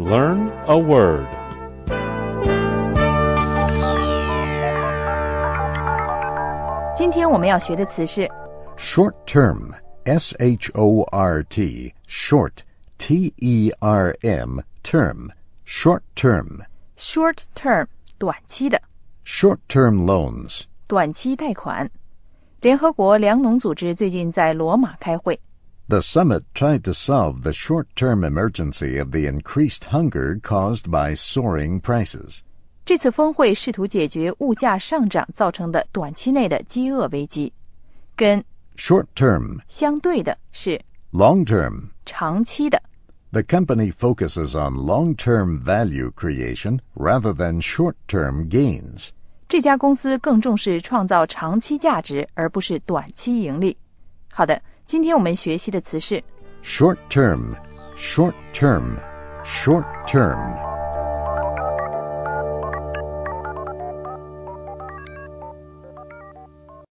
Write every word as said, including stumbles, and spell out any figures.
learn a word. 今天我们要学的词是 Short term, S H O R T, short, T E R M, term, short term. short term 短期的 Short term loans. 短期贷款。联合国粮农组织最近在罗马开会。 The summit tried to solve the short-term emergency of the increased hunger caused by soaring prices. 这次峰会试图解决物价上涨造成的短期内的饥饿危机。跟 Short-term. 相对的是 Long-term. 长期的。 The company focuses on long-term value creation rather than short-term gains. 这家公司更重视创造长期价值，而不是短期盈利。好的，今天我们学习的词是 Short-term, short-term, short-term.